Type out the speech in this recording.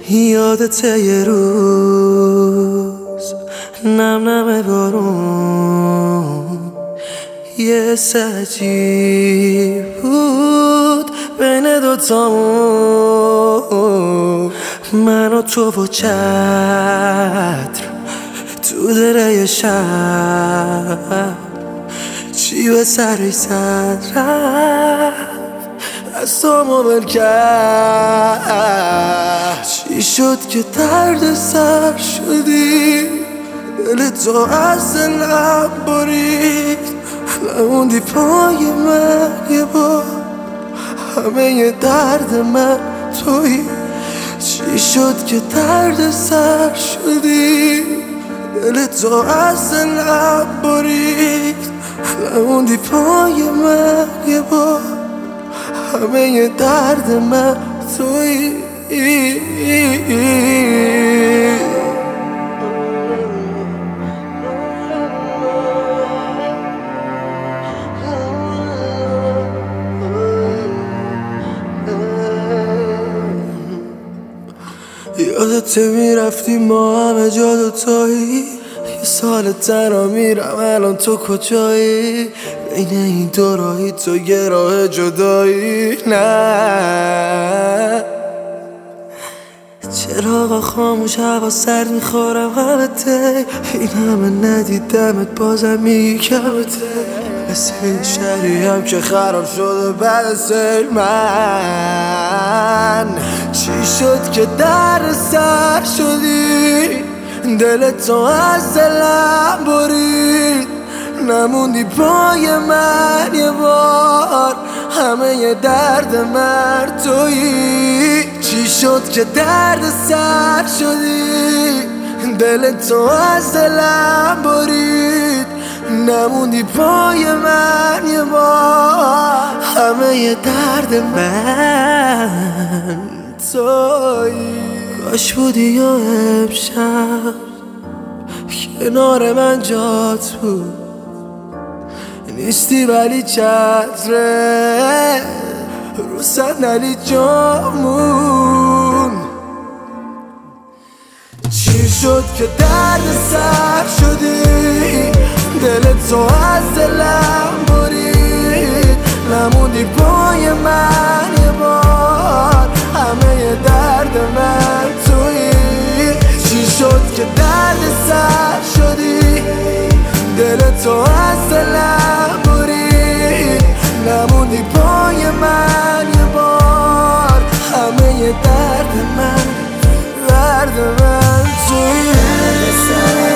یادته یه روز نم نم بارون یه حس عجیب بود بین دوتامون، من و تو و چتر تو دل شب چی به سرش زد رفت از تو مبل کرد. چی شد که درد سر شدی، دل تو از دلم برید، نموندی پای من یه بار، همه درد من تویی. چی شد که درد سر شدی، دل تو از دلم برید، نموندی پای من یه بار، همه درد من تویی. یادته میرفتی ما همه جا دوتایی، یه سال تنها میرم الان تو کجایی، بین این دو راهی تو یه راه جدایی. نه چراغا خاموش، هوا سرد، میخورم غلطه، این همه ندیدمت بازم میگی کمته، مثل این شهری هم که خراب شده بعد سیل. من چی شد که در سر شدی، دل تو از دلم برید، نموندی پای من یه بار، همه درد من تویی. چی شد که درد سر شدی، دل تو از دلم برید، نموندی پای من یه بار، همه درد من تویی. کاش بودی یا امشب کنار من جات بود، نیستی ولی چتره رو صندلی جامون. چی شد که درد سر شدی، دل تو از دلم برید، نموندی پای من یه بار، همه درد من تویی. چی شد که درد سر شدی، دل تو از دلم برید، نموندی پای من یه بار، همه درد من تویی.